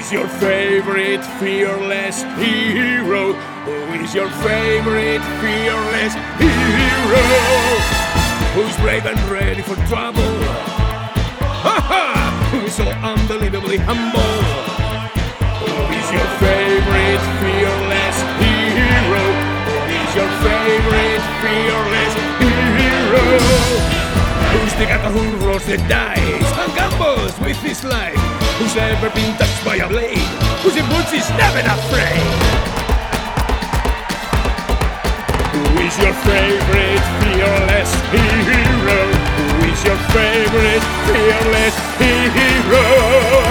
is your favorite fearless hero? Who is your favorite fearless hero? Who's brave and ready for trouble? Ha ha! Who's so unbelievably humble? Who is your favorite fearless hero? Who is your favorite fearless hero? Who's the guy who rolls the dice and gambles with his life? Who's ever been touched by a blade? Whose boots is never afraid? Who is your favorite fearless hero? Who is your favorite fearless hero?